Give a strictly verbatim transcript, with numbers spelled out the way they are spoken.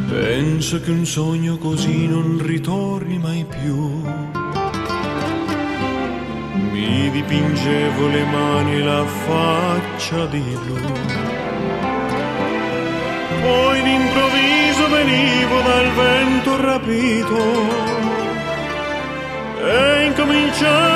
Penso che un sogno così non ritorni mai più. Mi dipingevo le mani e la faccia di blu. Poi d'improvviso venivo dal vento rapito e incominciavo